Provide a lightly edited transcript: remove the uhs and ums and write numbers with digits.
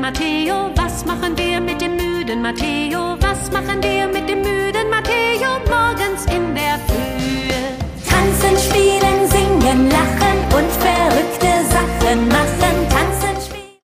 Matteo? Was machen wir mit dem müden Matteo? Was machen wir mit dem müden Matteo morgens in